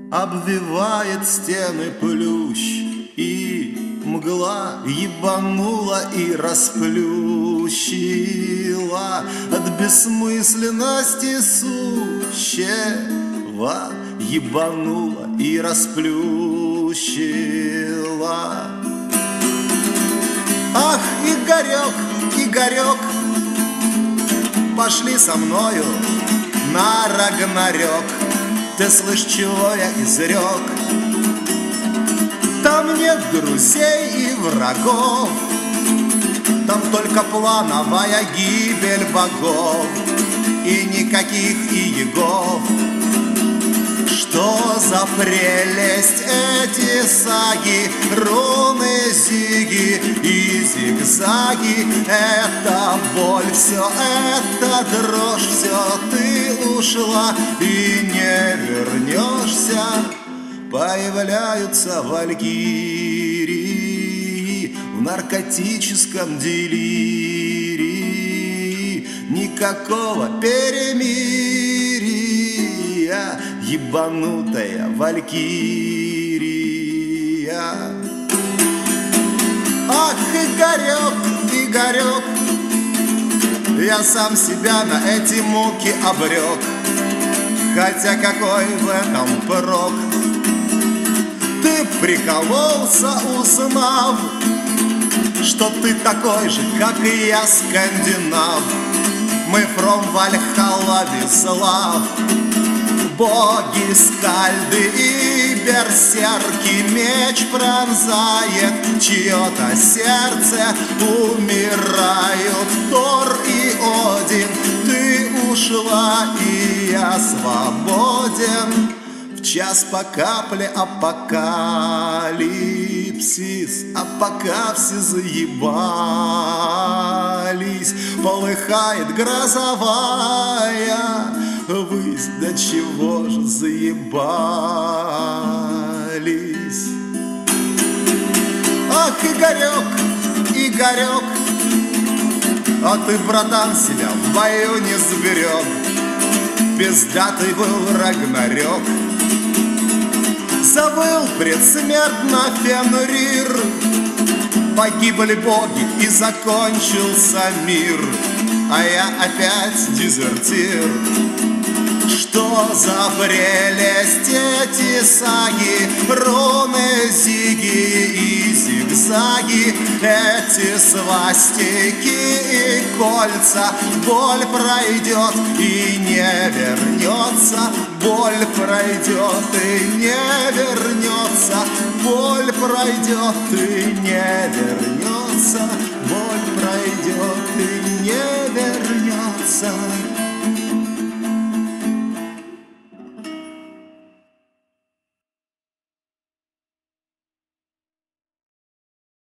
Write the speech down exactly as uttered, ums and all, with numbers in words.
Обвивает стены плющ, и мгла ебанула и расплющила от бессмысленности сущего, ебанула и расплющила. Ах, Игорек, Игорек, пошли со мною на Рагнарёк. Ты слышь, чего я изрек? Там нет друзей и врагов, там только плановая гибель богов и никаких иегов. Что за прелесть эти саги, руны, зиги и зигзаги? Это боль, все это дрожь, все ты ушла и не вернешься. Появляются валькирии в наркотическом делирии. Никакого перемирия, ебанутая валькирия. Ах, Игорек, Игорек, я сам себя на эти муки обрек. Хотя какой в этом прок? Ты прикололся, узнав, что ты такой же, как и я, скандинав. Мы from Valhalla Вислав. Боги, скальды и берсерки, меч пронзает чье-то сердце. Умирают Тор и Один. Ты ушла, и я свободен. В час по капле апокалипсис, а пока все заебались, полыхает грозовая высь, до чего же заебались. Ах, Игорек, Игорек, а ты, братан, себя в бою не сберег. Пиздатый был Рагнарёк. Завыл предсмертно Фенрир. Погибли боги и закончился мир, а я опять дезертир. Что за прелесть эти саги, руны, зиги и зигзаги, эти свастики и кольца. Боль пройдет и не вернется, боль пройдет и не вернется, боль пройдет и не вернется, боль пройдет и не вернется.